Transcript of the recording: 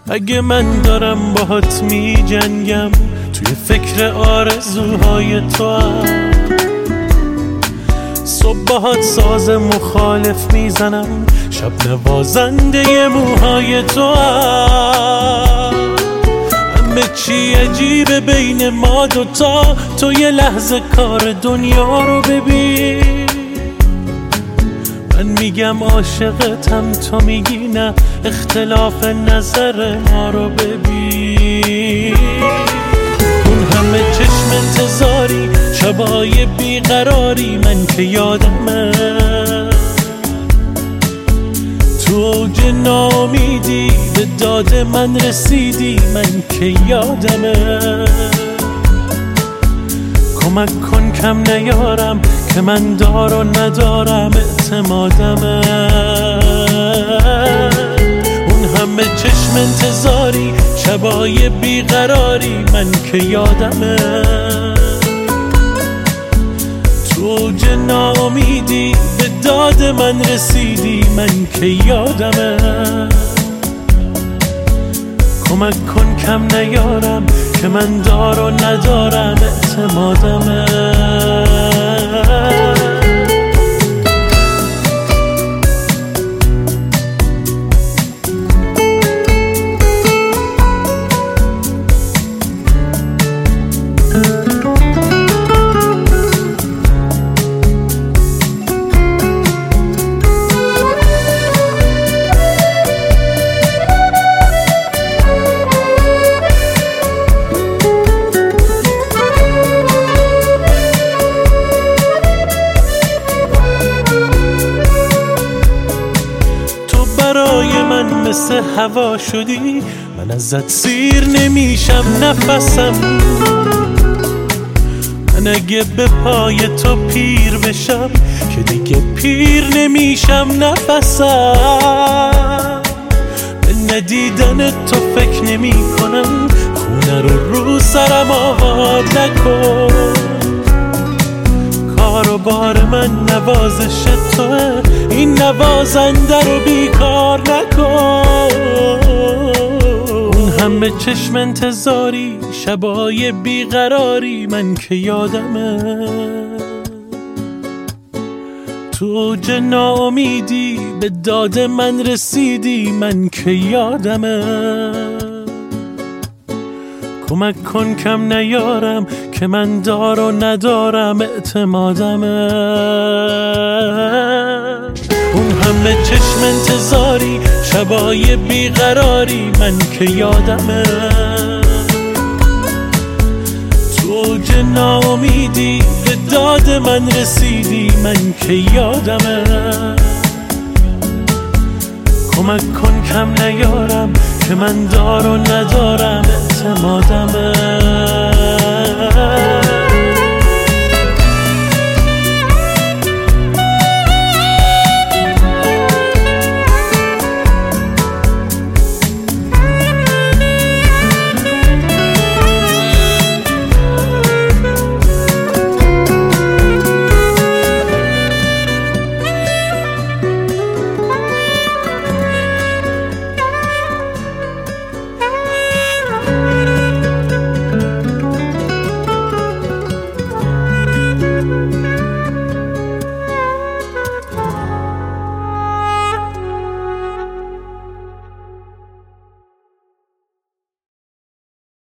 اگه من دارم باهات می جنگم توی فکر آرزوهای تو هم، صبح باهات ساز مخالف میزنم، شب نوازنده موهای تو هم. همه چی عجیبه بین ما دوتا، تو یه لحظه کار دنیا رو ببین. من میگم عاشقتم، تو میگی نه، اختلاف نظر ما رو ببین. اون همه چشم انتظاری، شبای بیقراری، من که یادمه تو اوج ناامیدی به داد من رسیدی، من که یادمه. کمک کن کم نیارم که من دار و ندارم اعتمادمه. اون همه چشم انتظاری، شبای بیقراری، من که یادمه تو اوج ناامیدی به داد من رسیدی، من که یادمه. کمک کن کم نیارم که من دار و ندارم اعتمادمه. برای من مثل هوا شدی، من ازت سیر نمیشم نفسم. من اگه به پای تو پیر بشم که دیگه پیر نمیشم نفسم. به ندیدن تو فکر نمی کنم، خونه رو سرم آوار نکن. کار و بار من نوازش توه، این نوازنده رو بیکار نکن. اون همه چشم انتظاری، شبای بیقراری، من که یادمه تو اوج ناامیدی به داد من رسیدی، من که یادمه. کمک کن کم نیارم که من دار و ندارم اعتمادمه. اون همه چشم انتظاری، شبای بیقراری، من که یادمه تو اوج ناامیدی به داد من رسیدی، من که یادمه. کمک کن کم نیارم که من دار و ندارم اعتمادمه.